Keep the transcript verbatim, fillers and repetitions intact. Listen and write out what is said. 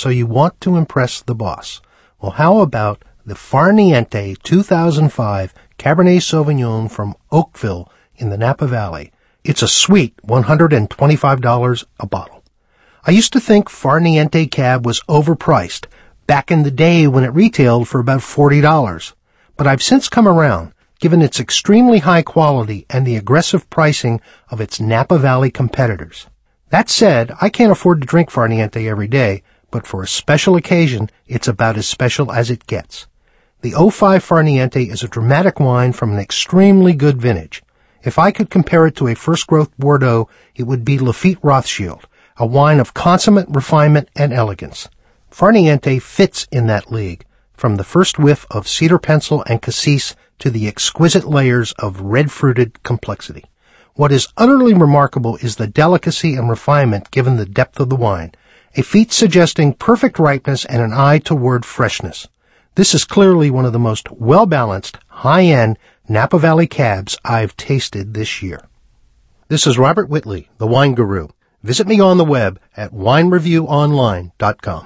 so you want to impress the boss. Well, how about the Farniente two thousand five Cabernet Sauvignon from Oakville in the Napa Valley? It's a sweet one hundred twenty-five dollars a bottle. I used to think Farniente Cab was overpriced back in the day when it retailed for about forty dollars. But I've since come around, given its extremely high quality and the aggressive pricing of its Napa Valley competitors. That said, I can't afford to drink Farniente every day, but for a special occasion, it's about as special as it gets. The oh five Farniente is a dramatic wine from an extremely good vintage. If I could compare it to a first-growth Bordeaux, it would be Lafite Rothschild, a wine of consummate refinement and elegance. Farniente fits in that league, from the first whiff of cedar pencil and cassis to the exquisite layers of red-fruited complexity. What is utterly remarkable is the delicacy and refinement given the depth of the wine, a feat suggesting perfect ripeness and an eye toward freshness. This is clearly one of the most well-balanced, high-end Napa Valley cabs I've tasted this year. This is Robert Whitley, the Wine Guru. Visit me on the web at wine review online dot com.